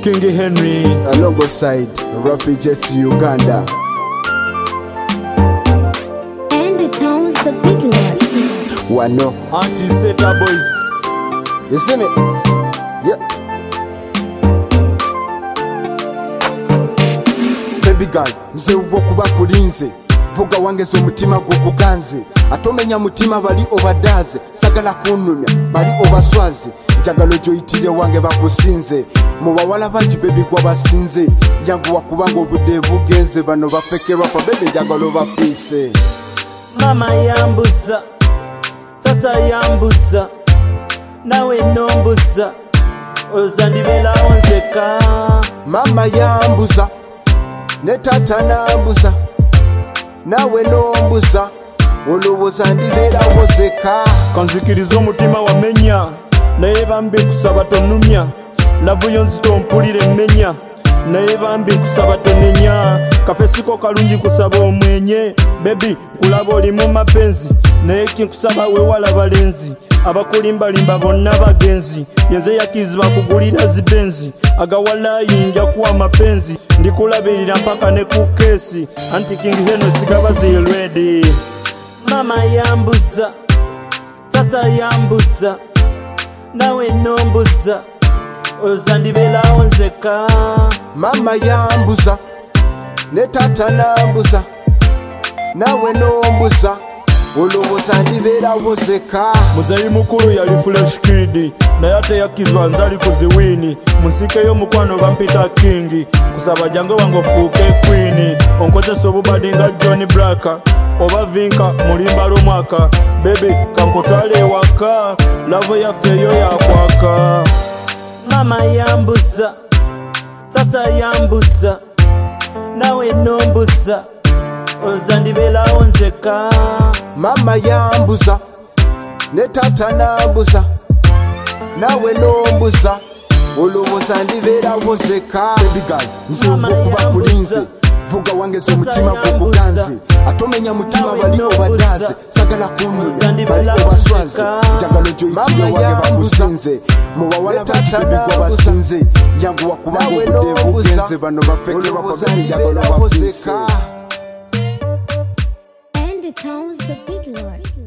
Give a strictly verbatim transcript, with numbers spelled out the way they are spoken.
King Henry alongside Refugees Uganda. And the town's the big lord. Wano Anti-Seta Boys. You see me? Yeah. Baby girl, nze wokuba kulinze vuga wangeze omutima gukuganze atomenya mutima bali obadaze sagala kunumya bali obaswaze njagalo joyitire wange bakusinze mu bawala bangi baby gwa basinze yangu wakubanga obudde bugenze bano bafekerwa pa baby njagalo bafise Mama yambuza tata yambuza nawe nombuza ozandibela onzeka mama yambuza ne tata nambuza nawe nombuza olowoza ndibera wozeka kanzikiriza omutima wamenya naye bambi kusaba tonumya lavuyo nzito mpulire mmenya naye bambi kusaba tonenya kafesiko kalungi kusaba omwenye bebi kulaba oli mu mapenzi naye kinkusaba wewala balenzi abakulimbalimba bonna bagenzi yenze yakiziba kugulira zibenzi agawalayi nja kuwa mapenzi ndikulabirira mpaka ne ku kesi anti King Henry sigaba ziredi mama yambuza tata yambuza nawe nombuza ozandibela onzeka mama yambuza ne tata nambuza nawe nombuza olowoza ndibera wozeka muzeyi mukulu yali Fresh Kid naye ate yakizwa nzali kuziwini musikeyo mukwano bampita King kusaba jango wange ofuuke queen onkozesa obubadi nga John Black oba Vinka mulimba lw'omwaka baby kankotwale ewaka lavo yaffe eyo yakwaka mama yambuza tata yambuza nawe nombuza ozandibela onzeka mama yambuza ne tata nambuza nawe nombuza olowoza ndibera wozeka baby girl nze wokuba kulinze vuga wangeze omutima gukuganze atomenya mutima bali obadaze sagala kunumya bali obaswaze njagalo joyitire wange bakusinze mu bawala bangi baby gwa basinze yangu wakubanga obudde bugenze bano bafekerwa pa baby njagalo bafise And the town's the big lord.